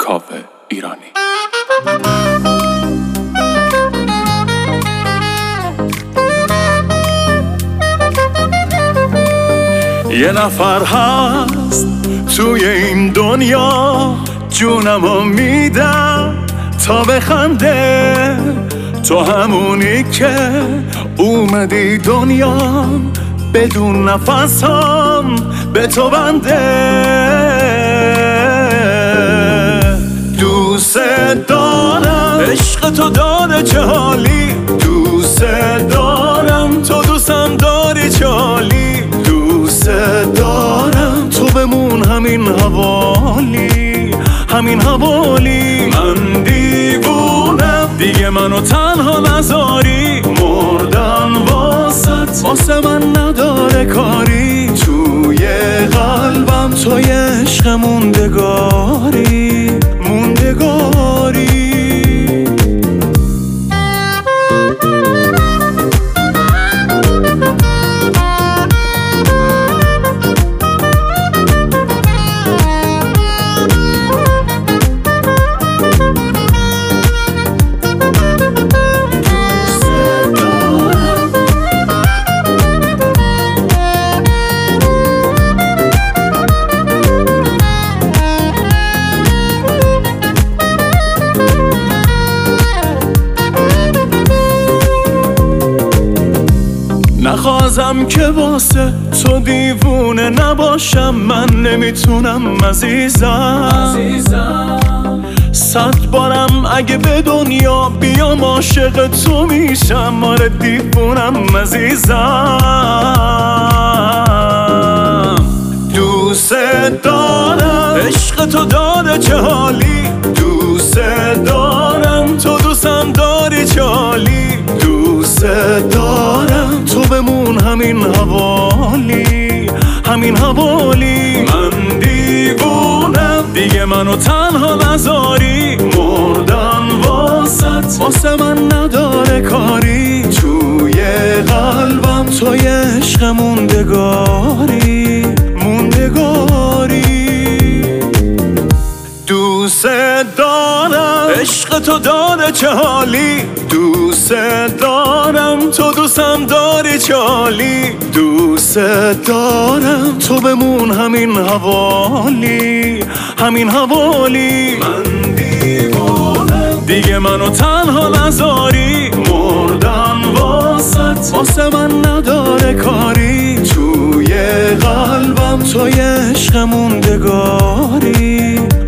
کاوه ایرانی. یه نفر هست توی این دنیا، جونمو میدم تا بخنده. تو همونی که اومدی دنیا، بدون نفسم به تو بنده. دوست دارم عشق تو داره چه حالی، دوست دارم تو دوستم داری چه حالی. دوست دارم تو بمون همین حوالی، همین حوالی. من دیوونم دیگه منو تنها نذاری، مردن واسه من نداره کاری. توی قلبم توی عشق موندگاری، موندگاری. نخواستم که واسه تو دیوونه نباشم، من نمیتونم عزیزم. 100 بارم اگه به دنیا بیام عاشق تو میشم، آره دیوونم عزیزم. دوست دارم عشق تو داره چه حالی، دوست دارم تو دوستم داری چه حالی. دوست دارم تو بمون همین حوالی، همین حوالی. من دیوونم دیگه منو تنها نذاری، مردن واسه من نداره کاری. توی قلبم توی عشق موندگاری، موندگاری. دوست دارم عشق تو داره چه حالی، دوست دارم تو دوستم داری چه حالی. دوست دارم تو بمون همین حوالی، همین حوالی. من دیوونم دیگه منو تنها نذاری، مردن واسه من نداره کاری. توی قلبم توی عشق موندگاری.